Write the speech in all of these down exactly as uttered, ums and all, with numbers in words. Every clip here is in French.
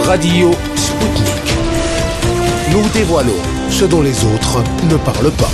Radio Sputnik. Nous dévoilons ce dont les autres ne parlent pas.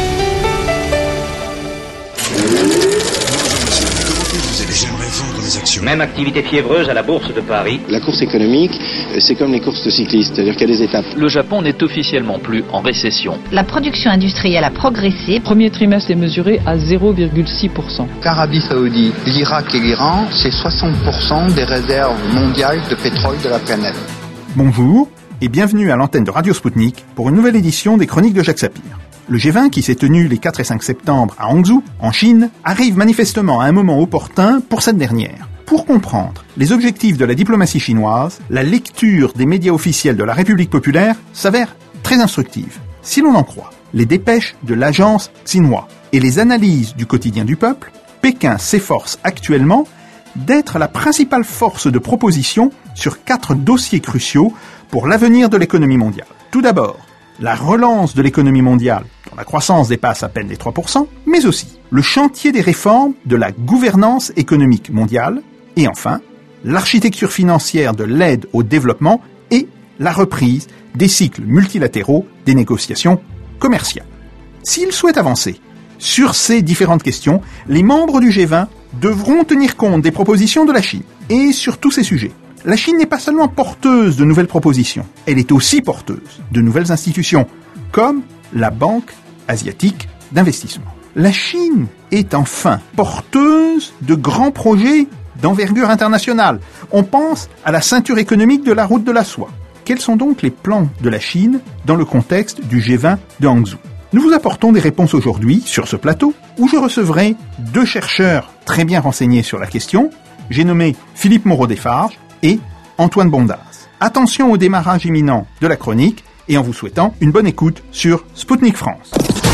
Même activité fiévreuse à la Bourse de Paris. La course économique, c'est comme les courses de cyclistes, c'est-à-dire qu'il y a des étapes. Le Japon n'est officiellement plus en récession. La production industrielle a progressé. Premier trimestre est mesuré à zéro virgule six pour cent. L'Arabie Saoudite, l'Irak et l'Iran, c'est soixante pour cent des réserves mondiales de pétrole de la planète. Bonjour et bienvenue à l'antenne de Radio Sputnik pour une nouvelle édition des Chroniques de Jacques Sapir. Le G vingt, qui s'est tenu les quatre et cinq septembre à Hangzhou, en Chine, arrive manifestement à un moment opportun pour cette dernière. Pour comprendre les objectifs de la diplomatie chinoise, la lecture des médias officiels de la République populaire s'avère très instructive. Si l'on en croit les dépêches de l'agence Xinhua et les analyses du quotidien du peuple, Pékin s'efforce actuellement d'être la principale force de proposition sur quatre dossiers cruciaux pour l'avenir de l'économie mondiale. Tout d'abord, la relance de l'économie mondiale, dont la croissance dépasse à peine les trois pour cent, mais aussi le chantier des réformes de la gouvernance économique mondiale, et enfin, l'architecture financière de l'aide au développement et la reprise des cycles multilatéraux des négociations commerciales. S'ils souhaitent avancer sur ces différentes questions, les membres du G vingt devront tenir compte des propositions de la Chine. Et sur tous ces sujets, la Chine n'est pas seulement porteuse de nouvelles propositions, elle est aussi porteuse de nouvelles institutions, comme la Banque asiatique d'investissement. La Chine est enfin porteuse de grands projets d'envergure internationale. On pense à la ceinture économique de la route de la soie. Quels sont donc les plans de la Chine dans le contexte du G vingt de Hangzhou ? Nous vous apportons des réponses aujourd'hui sur ce plateau où je recevrai deux chercheurs très bien renseignés sur la question. J'ai nommé Philippe Moreau-Desfarges et Antoine Bondas. Attention au démarrage imminent de la chronique et en vous souhaitant une bonne écoute sur Sputnik France.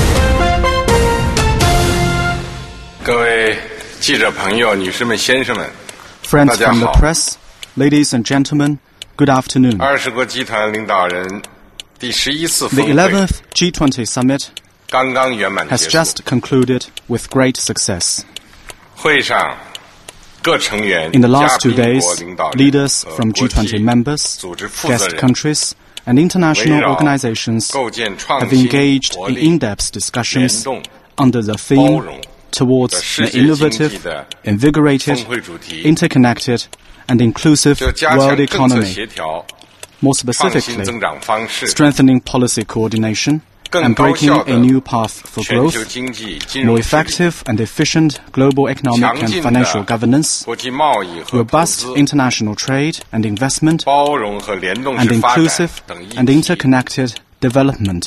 Friends from the press, ladies and gentlemen, good afternoon. The eleventh G twenty summit has just concluded with great success. In the last two days, leaders from G twenty members, guest countries, and international organizations have engaged in in-depth discussions under the theme towards an innovative, invigorated, interconnected, and inclusive world economy. More specifically, strengthening policy coordination and breaking a new path for growth, more effective and efficient global economic and financial governance, robust international trade and investment, and inclusive and interconnected development.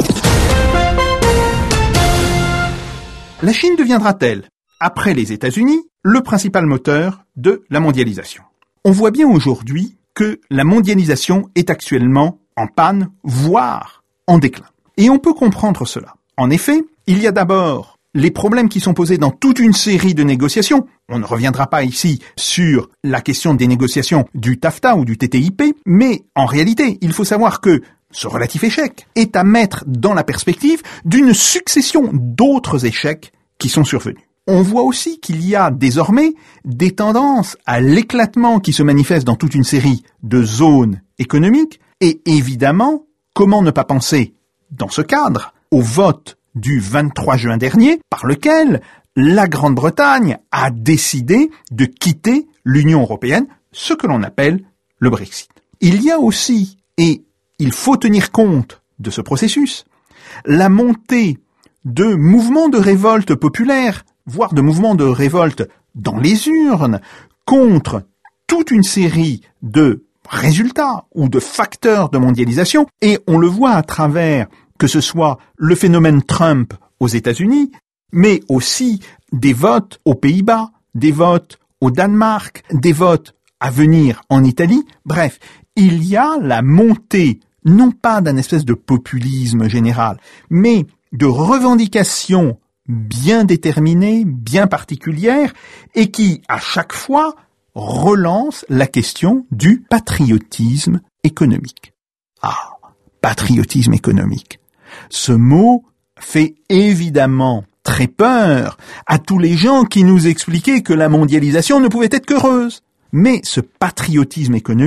La Chine deviendra-t-elle, après les États-Unis, le principal moteur de la mondialisation ? On voit bien aujourd'hui que la mondialisation est actuellement en panne, voire en déclin. Et on peut comprendre cela. En effet, il y a d'abord les problèmes qui sont posés dans toute une série de négociations. On ne reviendra pas ici sur la question des négociations du TAFTA ou du T T I P, mais en réalité, il faut savoir que ce relatif échec est à mettre dans la perspective d'une succession d'autres échecs qui sont survenus. On voit aussi qu'il y a désormais des tendances à l'éclatement qui se manifestent dans toute une série de zones économiques, et évidemment, comment ne pas penser, dans ce cadre, au vote du vingt-trois juin dernier, par lequel la Grande-Bretagne a décidé de quitter l'Union européenne, ce que l'on appelle le Brexit. Il y a aussi, et il faut tenir compte de ce processus, la montée de mouvements de révolte populaires, voire de mouvements de révolte dans les urnes, contre toute une série de résultats ou de facteurs de mondialisation, et on le voit à travers que ce soit le phénomène Trump aux États-Unis, mais aussi des votes aux Pays-Bas, des votes au Danemark, des votes à venir en Italie. Bref, il y a la montée, non pas d'un espèce de populisme général, mais de revendications bien déterminées, bien particulières, et qui, à chaque fois, relance la question du patriotisme économique. Ah, patriotisme économique. Ce mot fait évidemment très peur à tous les gens qui nous expliquaient que la mondialisation ne pouvait être qu'heureuse. Mais ce patriotisme économique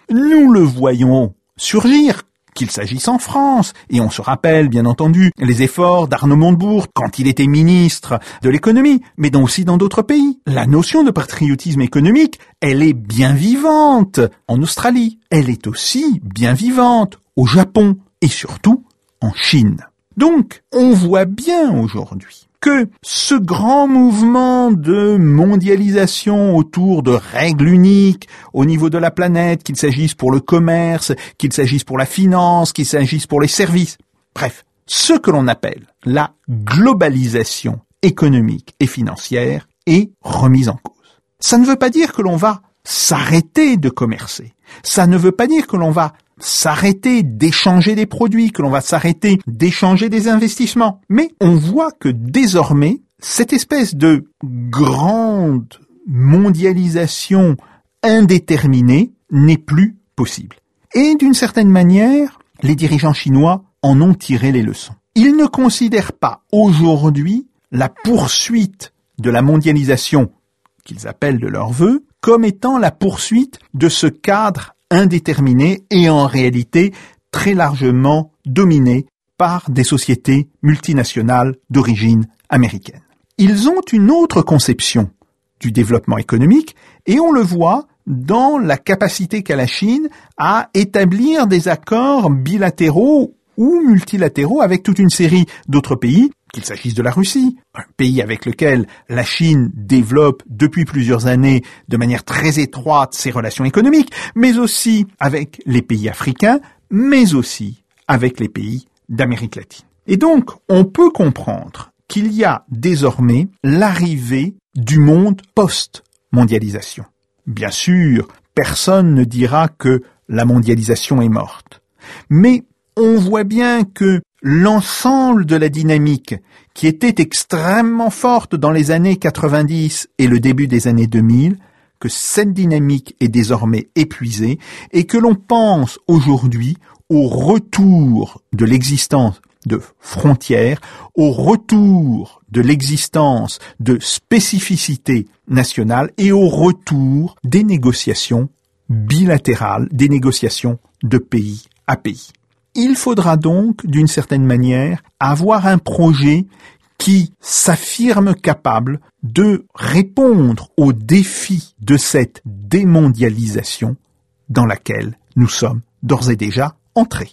Nous le voyons surgir, qu'il s'agisse en France, et on se rappelle bien entendu les efforts d'Arnaud Montebourg quand il était ministre de l'économie, mais donc aussi dans d'autres pays. La notion de patriotisme économique, elle est bien vivante en Australie, elle est aussi bien vivante au Japon et surtout en Chine. Donc, on voit bien aujourd'hui que ce grand mouvement de mondialisation autour de règles uniques au niveau de la planète, qu'il s'agisse pour le commerce, qu'il s'agisse pour la finance, qu'il s'agisse pour les services, bref, ce que l'on appelle la globalisation économique et financière est remise en cause. Ça ne veut pas dire que l'on va s'arrêter de commercer. Ça ne veut pas dire que l'on va s'arrêter d'échanger des produits, que l'on va s'arrêter d'échanger des investissements. Mais on voit que désormais, cette espèce de grande mondialisation indéterminée n'est plus possible. Et d'une certaine manière, les dirigeants chinois en ont tiré les leçons. Ils ne considèrent pas aujourd'hui la poursuite de la mondialisation qu'ils appellent de leur vœu comme étant la poursuite de ce cadre indéterminé et en réalité très largement dominé par des sociétés multinationales d'origine américaine. Ils ont une autre conception du développement économique et on le voit dans la capacité qu'a la Chine à établir des accords bilatéraux ou multilatéraux avec toute une série d'autres pays, qu'il s'agisse de la Russie, un pays avec lequel la Chine développe depuis plusieurs années de manière très étroite ses relations économiques, mais aussi avec les pays africains, mais aussi avec les pays d'Amérique latine. Et donc, on peut comprendre qu'il y a désormais l'arrivée du monde post-mondialisation. Bien sûr, personne ne dira que la mondialisation est morte, mais on voit bien que l'ensemble de la dynamique qui était extrêmement forte dans les années quatre-vingt-dix et le début des années deux mille, que cette dynamique est désormais épuisée et que l'on pense aujourd'hui au retour de l'existence de frontières, au retour de l'existence de spécificités nationales et au retour des négociations bilatérales, des négociations de pays à pays. Il faudra donc, d'une certaine manière, avoir un projet qui s'affirme capable de répondre aux défis de cette démondialisation dans laquelle nous sommes d'ores et déjà entrés.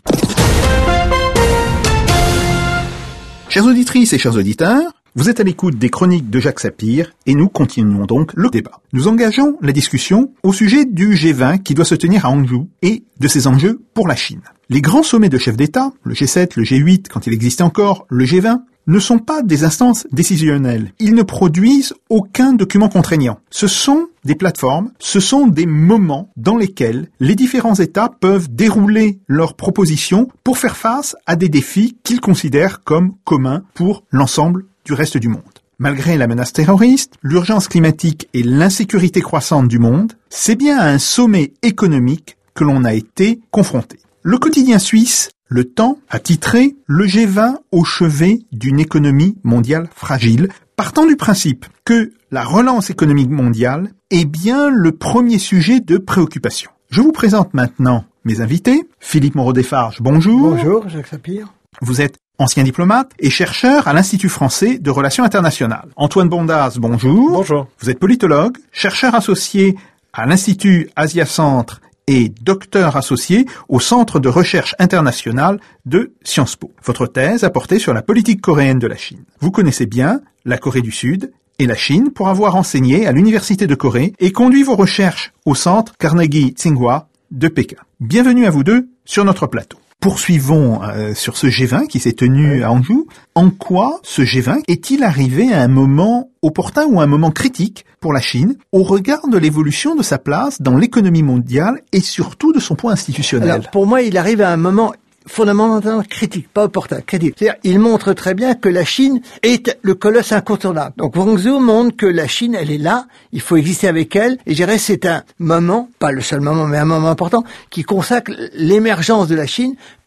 Chères auditrices et chers auditeurs, vous êtes à l'écoute des chroniques de Jacques Sapir et nous continuons donc le débat. Nous engageons la discussion au sujet du G vingt qui doit se tenir à Hangzhou et de ses enjeux pour la Chine. Les grands sommets de chefs d'État, le G sept, le G huit, quand il existait encore, le G vingt, ne sont pas des instances décisionnelles. Ils ne produisent aucun document contraignant. Ce sont des plateformes, ce sont des moments dans lesquels les différents États peuvent dérouler leurs propositions pour faire face à des défis qu'ils considèrent comme communs pour l'ensemble du reste du monde. Malgré la menace terroriste, l'urgence climatique et l'insécurité croissante du monde, c'est bien à un sommet économique que l'on a été confronté. Le quotidien suisse, Le Temps, a titré « Le G vingt au chevet d'une économie mondiale fragile », partant du principe que la relance économique mondiale est bien le premier sujet de préoccupation. Je vous présente maintenant mes invités. Philippe Moreau-Desfarges, bonjour. Bonjour, Jacques Sapir. Vous êtes ancien diplomate et chercheur à l'Institut français de relations internationales. Antoine Bondaz, bonjour. Bonjour. Vous êtes politologue, chercheur associé à l'Institut Asia-Centre et docteur associé au Centre de recherche internationale de Sciences Po. Votre thèse a porté sur la politique coréenne de la Chine. Vous connaissez bien la Corée du Sud et la Chine pour avoir enseigné à l'Université de Corée et conduit vos recherches au Centre Carnegie Tsinghua de Pékin. Bienvenue à vous deux sur notre plateau. Poursuivons euh, sur ce G vingt qui s'est tenu oui. à Hangzhou. En quoi ce G vingt est-il arrivé à un moment opportun ou à un moment critique pour la Chine au regard de l'évolution de sa place dans l'économie mondiale et surtout de son poids institutionnel? Alors, pour moi, il arrive à un moment fondamentalement critique, pas opportun, critique. C'est-à-dire, il montre très bien que la Chine est le colosse incontournable. Donc, Hangzhou montre que la Chine, elle est là, il faut exister avec elle, et je dirais c'est un moment, pas le seul moment, mais un moment important, qui consacre l'émergence de la Chine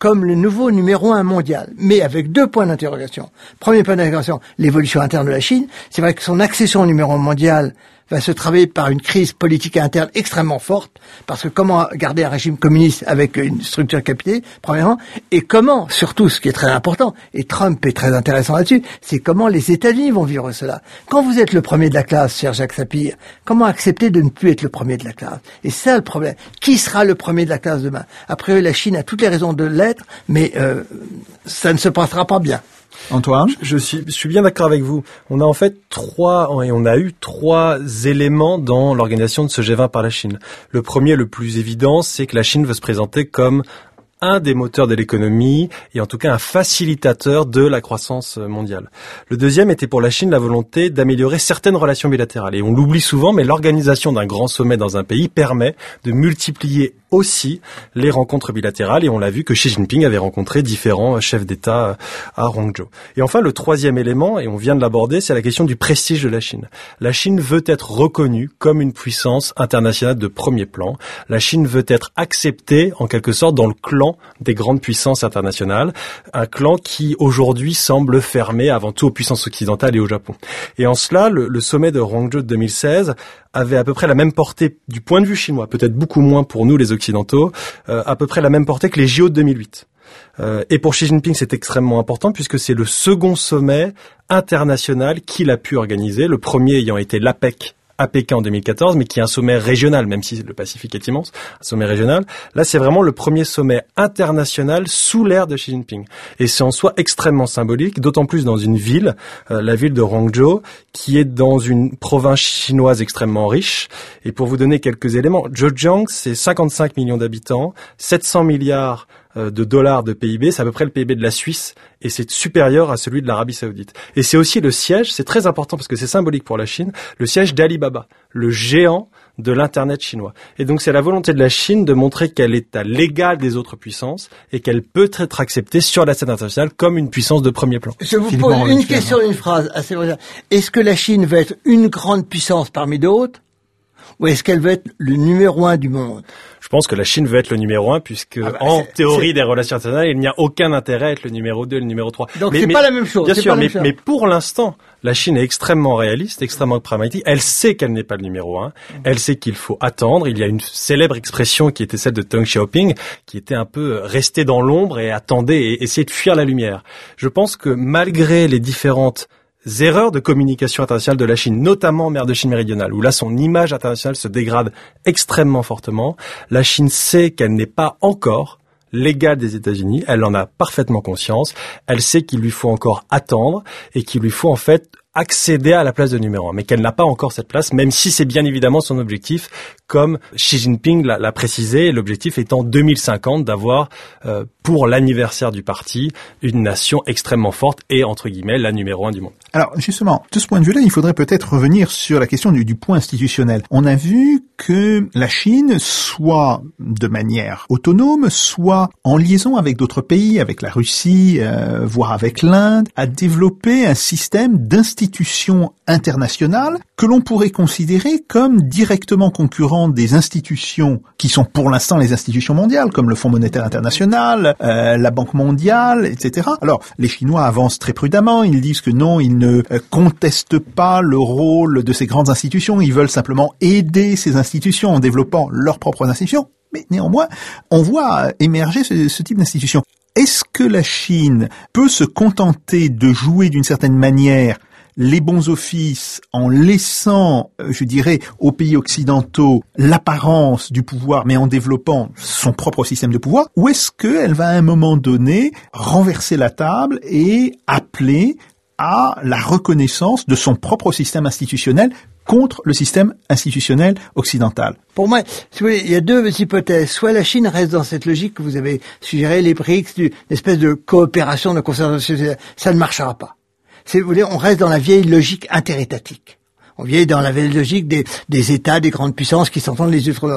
comme le nouveau numéro un mondial, mais avec deux points d'interrogation. Premier point d'interrogation, l'évolution interne de la Chine. C'est vrai que son accession au numéro un mondial va se traver par une crise politique interne extrêmement forte, parce que comment garder un régime communiste avec une structure capitale, premièrement, et comment, surtout, ce qui est très important, et Trump est très intéressant là-dessus, c'est comment les États-Unis vont vivre cela. Quand vous êtes le premier de la classe, cher Jacques Sapir, comment accepter de ne plus être le premier de la classe? Et c'est ça le problème. Qui sera le premier de la classe demain? Après, la Chine a toutes les raisons de l'être, mais euh, ça ne se passera pas bien. Antoine, je suis, je suis bien d'accord avec vous. On a en fait trois, et on a eu trois éléments dans l'organisation de ce G vingt par la Chine. Le premier, le plus évident, c'est que la Chine veut se présenter comme un des moteurs de l'économie et en tout cas un facilitateur de la croissance mondiale. Le deuxième était pour la Chine la volonté d'améliorer certaines relations bilatérales. Et on l'oublie souvent, mais l'organisation d'un grand sommet dans un pays permet de multiplier aussi les rencontres bilatérales, et on l'a vu que Xi Jinping avait rencontré différents chefs d'État à Guangzhou. Et enfin, le troisième élément, et on vient de l'aborder, c'est la question du prestige de la Chine. La Chine veut être reconnue comme une puissance internationale de premier plan. La Chine veut être acceptée, en quelque sorte, dans le clan des grandes puissances internationales, un clan qui, aujourd'hui, semble fermé avant tout aux puissances occidentales et au Japon. Et en cela, le, le sommet de Guangzhou de deux mille seize avait à peu près la même portée du point de vue chinois, peut-être beaucoup moins pour nous les Occidentaux, euh, à peu près la même portée que les J O de deux mille huit. Euh, et pour Xi Jinping, c'est extrêmement important puisque c'est le second sommet international qu'il a pu organiser, le premier ayant été l'APEC à Pékin en deux mille quatorze, mais qui est un sommet régional, même si le Pacifique est immense, un sommet régional. Là, c'est vraiment le premier sommet international sous l'ère de Xi Jinping. Et c'est en soi extrêmement symbolique, d'autant plus dans une ville, euh, la ville de Guangzhou, qui est dans une province chinoise extrêmement riche. Et pour vous donner quelques éléments, Zhejiang, c'est cinquante-cinq millions d'habitants, sept cents milliards de dollars de P I B, c'est à peu près le P I B de la Suisse, et c'est supérieur à celui de l'Arabie Saoudite. Et c'est aussi le siège, c'est très important parce que c'est symbolique pour la Chine, le siège d'Alibaba, le géant de l'Internet chinois. Et donc c'est la volonté de la Chine de montrer qu'elle est à l'égal des autres puissances et qu'elle peut être acceptée sur la scène internationale comme une puissance de premier plan. Je vous pose une question, une phrase assez vraie. Est-ce que la Chine va être une grande puissance parmi d'autres, ou est-ce qu'elle va être le numéro un du monde? Je pense que la Chine veut être le numéro un puisque, ah bah, en c'est, théorie c'est... des relations internationales, il n'y a aucun intérêt à être le numéro deux, le numéro trois. Donc mais, c'est mais, pas la même chose. Bien c'est sûr, pas mais, chose. mais pour l'instant, la Chine est extrêmement réaliste, extrêmement pragmatique. Elle sait qu'elle n'est pas le numéro un. Elle sait qu'il faut attendre. Il y a une célèbre expression qui était celle de Deng Xiaoping, qui était un peu rester dans l'ombre et attendre et essayer de fuir la lumière. Je pense que malgré les différentes erreurs de communication internationale de la Chine, notamment en mer de Chine méridionale, où là son image internationale se dégrade extrêmement fortement. La Chine sait qu'elle n'est pas encore l'égale des États-Unis, elle en a parfaitement conscience, elle sait qu'il lui faut encore attendre et qu'il lui faut en fait accéder à la place de numéro un, mais qu'elle n'a pas encore cette place, même si c'est bien évidemment son objectif, comme Xi Jinping l'a, l'a précisé, l'objectif étant deux mille cinquante d'avoir, euh, pour l'anniversaire du parti, une nation extrêmement forte et, entre guillemets, la numéro un du monde. Alors, justement, de ce point de vue-là, il faudrait peut-être revenir sur la question du, du point institutionnel. On a vu que la Chine, soit de manière autonome, soit en liaison avec d'autres pays, avec la Russie, euh, voire avec l'Inde, a développé un système d'institutions internationales que l'on pourrait considérer comme directement concurrents des institutions qui sont pour l'instant les institutions mondiales, comme le Fonds monétaire international, euh, la Banque mondiale, et cetera. Alors, les Chinois avancent très prudemment, ils disent que non, ils ne euh, contestent pas le rôle de ces grandes institutions, ils veulent simplement aider ces institutions en développant leurs propres institutions, mais néanmoins, on voit émerger ce, ce type d'institutions. Est-ce que la Chine peut se contenter de jouer d'une certaine manière les bons offices en laissant, je dirais, aux pays occidentaux l'apparence du pouvoir, mais en développant son propre système de pouvoir, ou est-ce qu'elle va à un moment donné renverser la table et appeler à la reconnaissance de son propre système institutionnel contre le système institutionnel occidental? Pour moi, il y a deux hypothèses. Soit la Chine reste dans cette logique que vous avez suggéré, les B R I C S, une espèce de coopération, de concertation, ça ne marchera pas. C'est, vous voulez, on reste dans la vieille logique interétatique. On vieille dans la vieille logique des, des États, des grandes puissances qui s'entendent les unes contre les autres.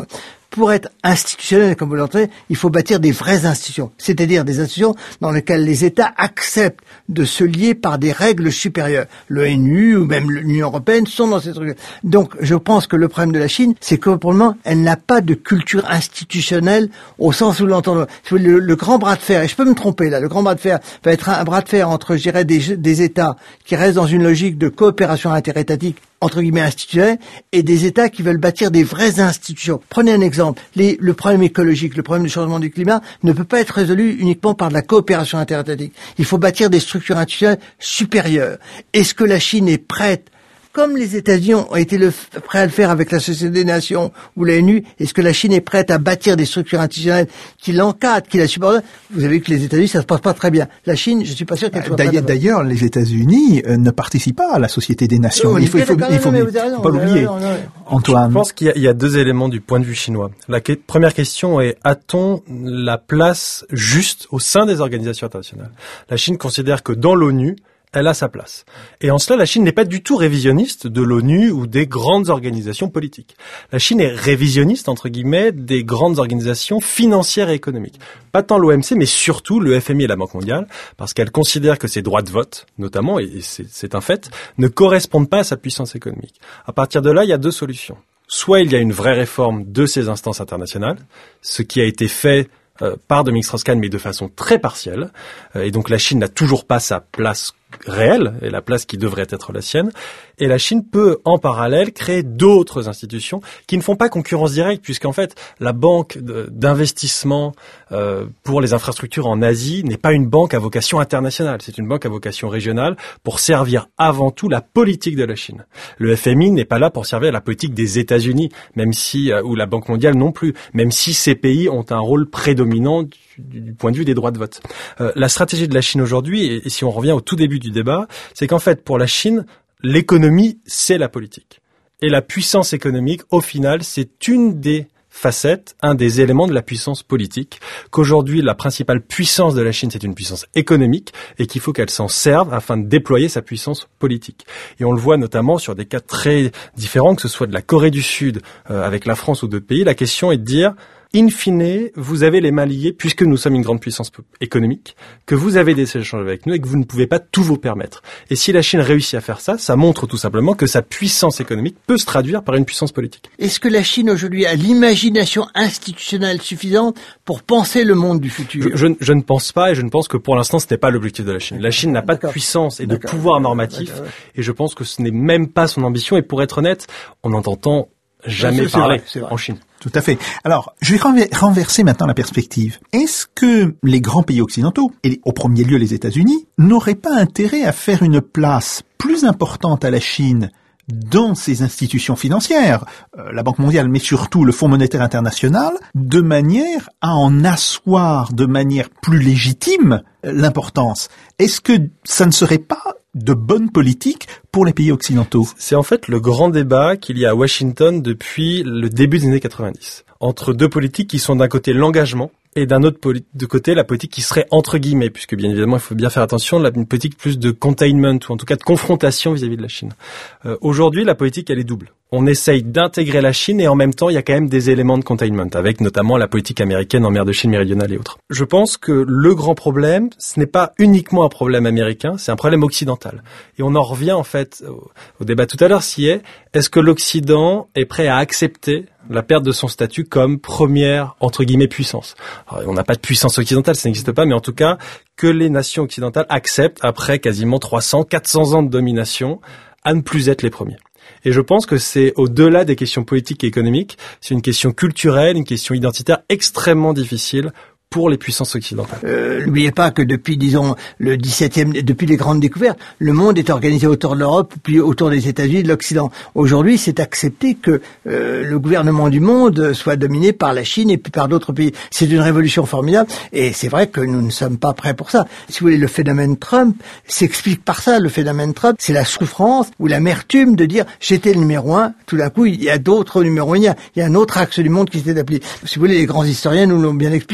pour être institutionnel, comme vous l'entendez, il faut bâtir des vraies institutions, c'est-à-dire des institutions dans lesquelles les États acceptent de se lier par des règles supérieures. L'ONU ou même l'Union européenne sont dans ces trucs. Donc, je pense que le problème de la Chine, c'est que pour le moment, elle n'a pas de culture institutionnelle au sens où l'entendons. Le, le grand bras de fer, et je peux me tromper là, le grand bras de fer va être un, un bras de fer entre, je dirais, des, des États qui restent dans une logique de coopération interétatique entre guillemets institutionnels, et des États qui veulent bâtir des vraies institutions. Prenez un exemple. Les, le problème écologique, le problème du changement du climat ne peut pas être résolu uniquement par de la coopération interétatique. Il faut bâtir des structures institutionnelles supérieures. Est-ce que la Chine est prête, comme les États-Unis ont été le, prêts à le faire avec la Société des Nations ou l'ONU, est-ce que la Chine est prête à bâtir des structures institutionnelles qui l'encadrent, qui la supportent? Vous avez vu que les États-Unis, ça se passe pas très bien. La Chine, je suis pas sûr qu'elle soit D'ailleurs, prête. D'ailleurs, les États-Unis euh, ne participent pas à la Société des Nations. Oh, il faut, il faut, il faut, il faut, non, il faut pas l'oublier. non, non, non. Antoine. Je pense qu'il y a, il y a deux éléments du point de vue chinois. La que- première question est, a-t-on la place juste au sein des organisations internationales? La Chine considère que dans l'ONU, elle a sa place. Et en cela, la Chine n'est pas du tout révisionniste de l'ONU ou des grandes organisations politiques. La Chine est révisionniste, entre guillemets, des grandes organisations financières et économiques. Pas tant l'O M C, mais surtout le F M I et la Banque mondiale, parce qu'elle considère que ses droits de vote, notamment, et c'est, c'est un fait, ne correspondent pas à sa puissance économique. À partir de là, il y a deux solutions. Soit il y a une vraie réforme de ces instances internationales, ce qui a été fait euh, par Dominique Strauss-Kahn, mais de façon très partielle, euh, et donc la Chine n'a toujours pas sa place réelle et la place qui devrait être la sienne. Et la Chine peut, en parallèle, créer d'autres institutions qui ne font pas concurrence directe, puisqu'en fait, la banque d'investissement euh, pour les infrastructures en Asie n'est pas une banque à vocation internationale. C'est une banque à vocation régionale pour servir avant tout la politique de la Chine. Le F M I n'est pas là pour servir la politique des États-Unis, même si euh, ou la Banque mondiale non plus, même si ces pays ont un rôle prédominant du, du point de vue des droits de vote. Euh, la stratégie de la Chine aujourd'hui, et, et si on revient au tout début du débat, c'est qu'en fait, pour la Chine, l'économie, c'est la politique. Et la puissance économique, au final, c'est une des facettes, un des éléments de la puissance politique, qu'aujourd'hui, la principale puissance de la Chine, c'est une puissance économique, et qu'il faut qu'elle s'en serve afin de déployer sa puissance politique. Et on le voit notamment sur des cas très différents, que ce soit de la Corée du Sud, euh, avec la France ou d'autres pays. La question est de dire, in fine, vous avez les mains liées, puisque nous sommes une grande puissance économique, que vous avez des échanges avec nous et que vous ne pouvez pas tout vous permettre. Et si la Chine réussit à faire ça, ça montre tout simplement que sa puissance économique peut se traduire par une puissance politique. Est-ce que la Chine aujourd'hui a l'imagination institutionnelle suffisante pour penser le monde du futur? je, je, je ne pense pas, et je ne pense que pour l'instant ce n'est pas l'objectif de la Chine. La Chine n'a pas de puissance et de pouvoir normatif, et je pense que ce n'est même pas son ambition. Et pour être honnête, on n'entend jamais c'est, c'est parler vrai, c'est vrai. en Chine. Tout à fait. Alors, je vais renver- renverser maintenant la perspective. Est-ce que les grands pays occidentaux, et au premier lieu les États-Unis, n'auraient pas intérêt à faire une place plus importante à la Chine dans ces institutions financières, euh, la Banque mondiale, mais surtout le Fonds monétaire international, de manière à en asseoir de manière plus légitime euh, l'importance? Est-ce que ça ne serait pas de bonne politique pour les pays occidentaux? C'est en fait le grand débat qu'il y a à Washington depuis le début des années quatre-vingt-dix, entre deux politiques qui sont d'un côté l'engagement et d'un autre poli- de côté la politique qui serait entre guillemets, puisque bien évidemment il faut bien faire attention, la, une politique plus de containment ou en tout cas de confrontation vis-à-vis de la Chine. Euh, aujourd'hui la politique elle est double. On essaye d'intégrer la Chine et en même temps il y a quand même des éléments de containment, avec notamment la politique américaine en mer de Chine méridionale et autres. Je pense que le grand problème, ce n'est pas uniquement un problème américain, c'est un problème occidental. Et on en revient en fait au, au débat tout à l'heure, si est, est-ce que l'Occident est prêt à accepter la perte de son statut comme première, entre guillemets, puissance. Alors, on n'a pas de puissance occidentale, ça n'existe pas, mais en tout cas, que les nations occidentales acceptent, après quasiment trois cents, quatre cents ans de domination, à ne plus être les premiers. Et je pense que c'est au-delà des questions politiques et économiques, c'est une question culturelle, une question identitaire extrêmement difficile pour les puissances occidentales. Euh, n'oubliez pas que depuis, disons, le dix-septième, depuis les grandes découvertes, le monde est organisé autour de l'Europe, puis autour des États-Unis, de l'Occident. Aujourd'hui, c'est accepté que euh, le gouvernement du monde soit dominé par la Chine et puis par d'autres pays. C'est une révolution formidable, et c'est vrai que nous ne sommes pas prêts pour ça. Si vous voulez, le phénomène Trump s'explique par ça. Le phénomène Trump, c'est la souffrance ou l'amertume de dire « j'étais le numéro un », tout d'un coup, il y a d'autres numéros un, il y a un autre axe du monde qui s'est appelé. Si vous voulez, les grands historiens nous l'ont bien expliqué. À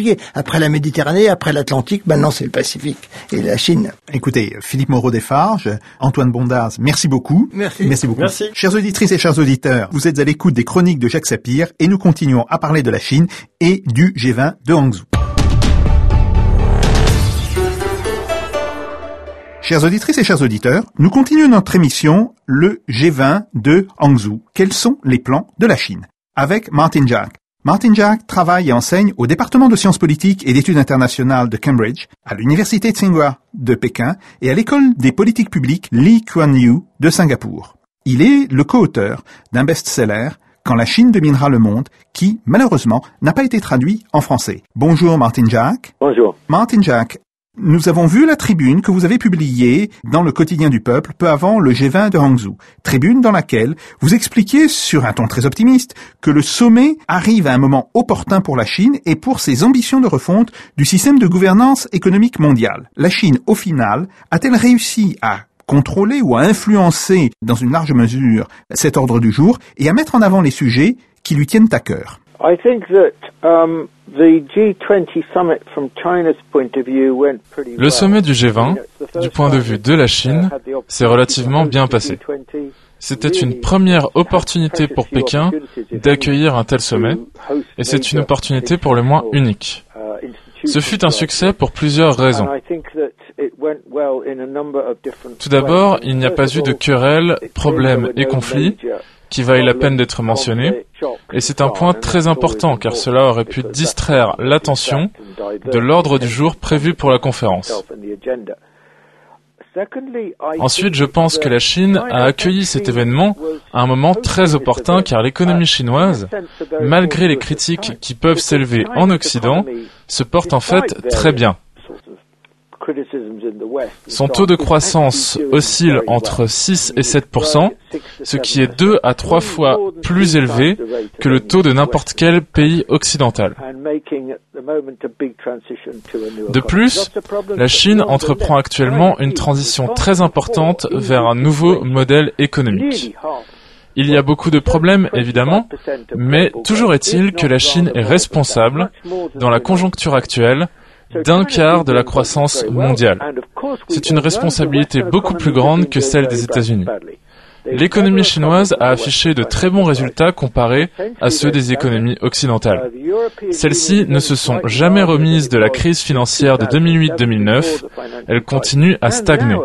Après la Méditerranée, après l'Atlantique, maintenant c'est le Pacifique et la Chine. Écoutez, Philippe Moreau-Desfarges, Antoine Bondaz, merci beaucoup. Merci. Merci beaucoup. Merci. Chères auditrices et chers auditeurs, vous êtes à l'écoute des chroniques de Jacques Sapir et nous continuons à parler de la Chine et du G vingt de Hangzhou. Chères auditrices et chers auditeurs, nous continuons notre émission, le G vingt de Hangzhou. Quels sont les plans de la Chine? Avec Martin Jack. Martin Jack travaille et enseigne au département de sciences politiques et d'études internationales de Cambridge, à l'université Tsinghua de Pékin et à l'école des politiques publiques Lee Kuan Yew de Singapour. Il est le co-auteur d'un best-seller, Quand la Chine dominera le monde, qui, malheureusement, n'a pas été traduit en français. Bonjour Martin Jack. Bonjour. Martin Jack. Nous avons vu la tribune que vous avez publiée dans le quotidien du peuple peu avant le G vingt de Hangzhou. Tribune dans laquelle vous expliquiez, sur un ton très optimiste, que le sommet arrive à un moment opportun pour la Chine et pour ses ambitions de refonte du système de gouvernance économique mondiale. La Chine, au final, a-t-elle réussi à contrôler ou à influencer dans une large mesure cet ordre du jour et à mettre en avant les sujets qui lui tiennent à cœur? I think that um, the G twenty summit from China's point of view went pretty well. Le sommet du G vingt, du point de vue de la Chine, s'est relativement bien passé. C'était une première opportunité pour Pékin d'accueillir un tel sommet, et c'est une opportunité pour le moins unique. Ce fut un succès pour plusieurs raisons. Tout d'abord, il n'y a pas eu de querelles, problèmes et conflits qui vaillent la peine d'être mentionnés, et c'est un point très important car cela aurait pu distraire l'attention de l'ordre du jour prévu pour la conférence. Ensuite, je pense que la Chine a accueilli cet événement à un moment très opportun car l'économie chinoise, malgré les critiques qui peuvent s'élever en Occident, se porte en fait très bien. Son taux de croissance oscille entre six et sept pour cent, ce qui est deux à trois fois plus élevé que le taux de n'importe quel pays occidental. De plus, la Chine entreprend actuellement une transition très importante vers un nouveau modèle économique. Il y a beaucoup de problèmes, évidemment, mais toujours est-il que la Chine est responsable, dans la conjoncture actuelle, d'un quart de la croissance mondiale. C'est une responsabilité beaucoup plus grande que celle des États-Unis. L'économie chinoise a affiché de très bons résultats comparés à ceux des économies occidentales. Celles-ci ne se sont jamais remises de la crise financière de deux mille huit deux mille neuf. Elles continuent à stagner.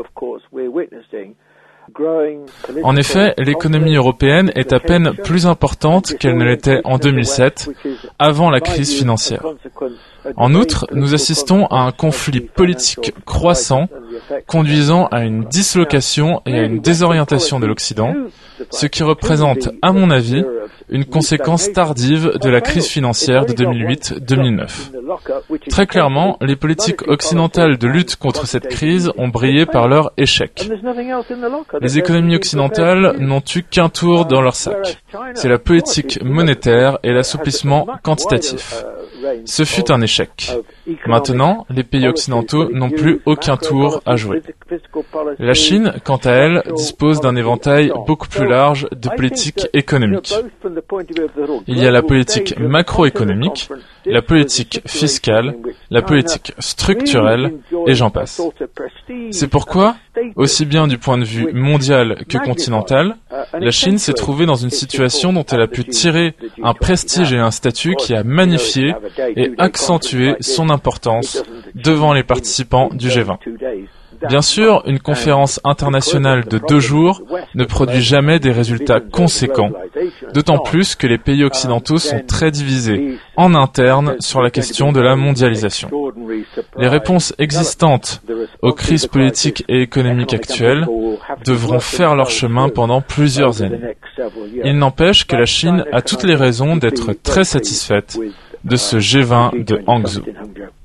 En effet, l'économie européenne est à peine plus importante qu'elle ne l'était en deux mille sept, avant la crise financière. En outre, nous assistons à un conflit politique croissant, conduisant à une dislocation et à une désorientation de l'Occident, ce qui représente, à mon avis, une conséquence tardive de la crise financière de deux mille huit deux mille neuf. Très clairement, les politiques occidentales de lutte contre cette crise ont brillé par leur échec. Les économies occidentales n'ont eu qu'un tour dans leur sac. C'est la politique monétaire et l'assouplissement quantitatif. Ce fut un échec. Maintenant, les pays occidentaux n'ont plus aucun tour à jouer. La Chine, quant à elle, dispose d'un éventail beaucoup plus large de politiques économiques. Il y a la politique macroéconomique, la politique fiscale, la politique structurelle, et j'en passe. C'est pourquoi, aussi bien du point de vue mondial que continental, la Chine s'est trouvée dans une situation dont elle a pu tirer un prestige et un statut qui a magnifié et accentué son importance devant les participants du G vingt. Bien sûr, une conférence internationale de deux jours ne produit jamais des résultats conséquents, d'autant plus que les pays occidentaux sont très divisés en interne sur la question de la mondialisation. Les réponses existantes aux crises politiques et économiques actuelles devront faire leur chemin pendant plusieurs années. Il n'empêche que la Chine a toutes les raisons d'être très satisfaite de ce G vingt de Hangzhou.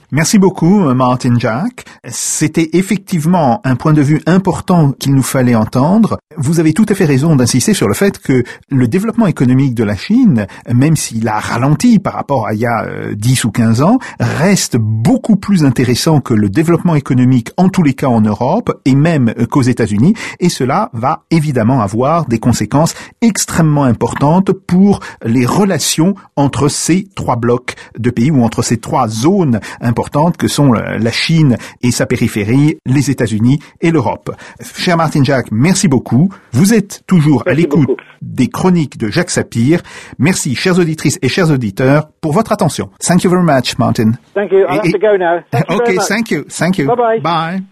Merci beaucoup, Martin Jack. C'était effectivement un point de vue important qu'il nous fallait entendre. Vous avez tout à fait raison d'insister sur le fait que le développement économique de la Chine, même s'il a ralenti par rapport à il y a euh, dix ou quinze ans, reste beaucoup plus intéressant que le développement économique, en tous les cas en Europe, et même euh, qu'aux États-Unis. Et cela va évidemment avoir des conséquences extrêmement importantes pour les relations entre ces trois blocs de pays, ou entre ces trois zones importantes que sont la Chine et sa périphérie, les États-Unis et l'Europe. Cher Martin Jack, merci beaucoup. Vous êtes toujours merci à l'écoute beaucoup. Des chroniques de Jacques Sapir. Merci, chères auditrices et chers auditeurs, pour votre attention. Thank you very much, Martin. Thank you. I have to go now. Thank you okay, very much. thank you. Thank you. Bye-bye. Bye.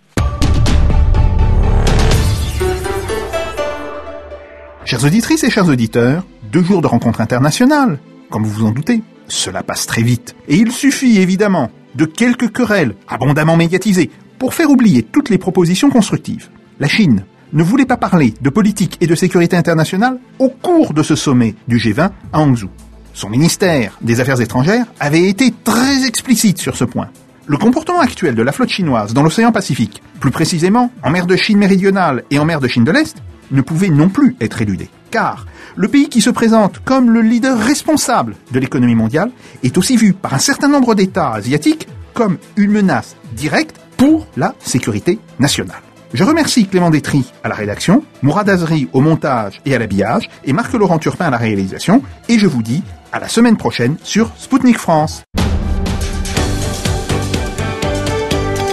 Chères auditrices et chers auditeurs, deux jours de rencontres internationales, comme vous vous en doutez, cela passe très vite. Et il suffit évidemment de quelques querelles abondamment médiatisées pour faire oublier toutes les propositions constructives. La Chine ne voulait pas parler de politique et de sécurité internationale au cours de ce sommet du G vingt à Hangzhou. Son ministère des Affaires étrangères avait été très explicite sur ce point. Le comportement actuel de la flotte chinoise dans l'océan Pacifique, plus précisément en mer de Chine méridionale et en mer de Chine de l'Est, ne pouvait non plus être éludé. Car le pays qui se présente comme le leader responsable de l'économie mondiale est aussi vu par un certain nombre d'États asiatiques comme une menace directe pour la sécurité nationale. Je remercie Clément Détry à la rédaction, Mourad Azri au montage et à l'habillage, et Marc-Laurent Turpin à la réalisation, et je vous dis à la semaine prochaine sur Spoutnik France.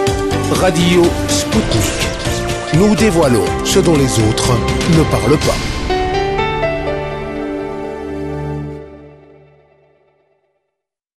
Radio Spoutnik. Nous dévoilons ce dont les autres ne parlent pas.